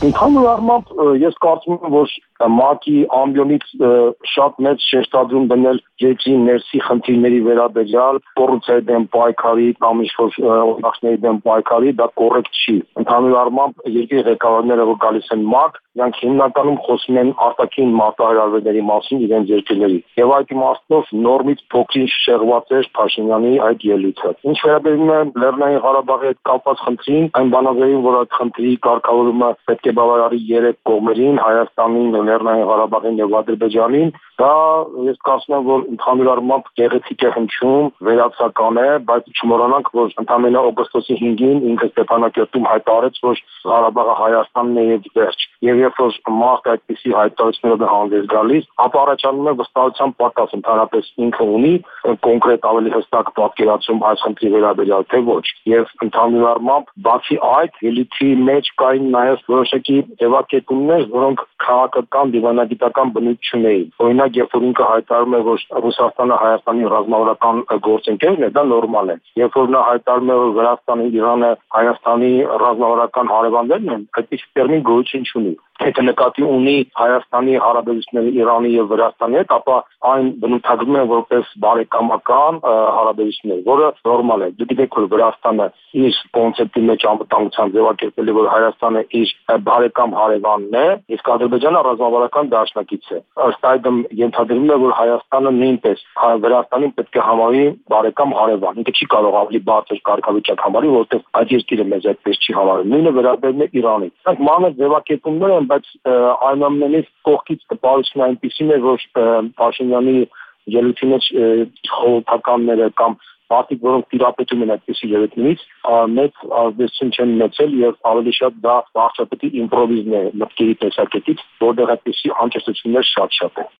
Ընդհանուր առմամբ ես կարծում եմ, որ ՄԱԿ-ի ամբիոնից շատ մեծ շեշտադրում դնել երկրի ներսի խնդիրների վերաբերյալ, կոռուպցիայի դեմ պայքարի կամ ինչ-որ օրենքների դեմ պայքարի, դա կոռեկտ չի։ Ընդհանուր առմամբ երկրի ղեկավարները, որ գալիս են ՄԱԿ, նրանք հիմնականում խոսում են արտաքին մարտահրավերների մասին իրենց երկրների։ Եվ այդ իմաստով նորմից փոքրինչ շեղված էր Փաշինյանի այդ ելույթը։ Ինչ վերաբերում է Լեռնային Ղարաբաղի հետ կապված խնդրին, այն բանավերին, որ այդ խնդրի կարգավորումը պետք է բավարարի երեք կողմերին՝ Հայաստանին, Լեռնային Ղարաբաղին եւ Ադրբեջանին, դա ես կարծում եմ, որ ընդհանուր առմամբ գեղեցիկ է հնչում, վերացական է, բայց չմոռանանք, որ ընդամենը օգոստոսի 5-ին ինքը Ստեփանակերտում հայտարարեց, որ Ղարաբաղը Հայաստանն է եւ վերջ։ Եվ երբ որ ՄԱԿ-ը այդպիսի հայտարարություններով է հանդես գալիս, ապա առաջանում է վստահության պակաս, ընդհանրապես ինքը ունի կոնկրետ ավելի հստակ պատկերացում այս խնդրի վերաբերյալ, թե ոչ։ Եվ ընդհանուր առմամբ, բացի այդ, ելույթի մեջ կային նաեւ որոշակի ձևակերպումներ, որոնք քաղաքական, դիվանագիտական բնույթ չունեին։ Օրինակ, երբ որ ինքը հայտարարում է, որ Ռուսաստանը Հայաստանի ռազմավարական գործընկերն է, դա նորմալ է։ Երբ որ նա հայտարարում է, որ Վրաստանը, Իրանը Հայաստանի ռազմավարական հարևաններն են, այդպիսի տերմին գոյություն չունի։ Եթե նկատի ունի Հայաստանի հարաբերությունները Իրանի եւ Վրաստանի հետ, ապա այն բնութագրում է որպես բարեկամական հարաբերություններ, որը նորմալ է։ Դուք գիտեք, որ Վրաստանը իր կոնցեպտի մեջ անվտանգության ձևակերպել է, որ Հայաստանը իր բարեկամ հարևանն է, իսկ Ադրբեջանը ռազմավարական դաշնակից է։ Ըստ այդմ ենթադրվում է, որ Հայաստանը նույնպես Վրաստանին պետք է համարի բարեկամ հարևան։ Ինքը չի կարող ավելի բարձր կարգավիճակ համարի, որովհետեւ այդ երկիրը մեզ այդպես չի համարում։ Նույնը վերաբերում է Իրանին։ Այդ մանր ձևակերպումներ են, բայց այնուամենայնիվ կողքից տպավորությունը այնպեսին է, որ Փաշինյանի ելույթի մեջ խորհրդականները կամ մարդիկ, որոնք տիրապետում են այդպիսի ելույթներից, մեծ ազդեցություն չեն ունեցել եւ ավելի շատ դա վարչապետի իմպրովիզն է մտքերի տեսակետից, որտեղ այդպիսի անճշտություններ շատ են։